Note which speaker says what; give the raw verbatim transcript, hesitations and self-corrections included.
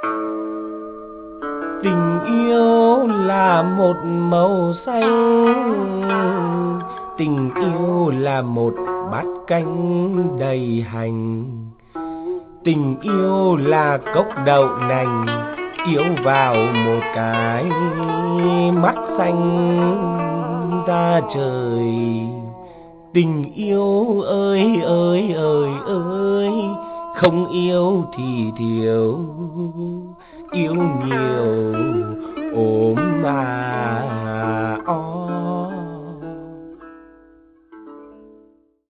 Speaker 1: Tình yêu là một màu xanh, tình yêu là một bát canh đầy hành, tình yêu là cốc đậu nành yêu vào một cái mắt xanh ra trời. Tình yêu ơi ơi ơi ơi, không yêu thì thiếu, yêu nhiều ốm à.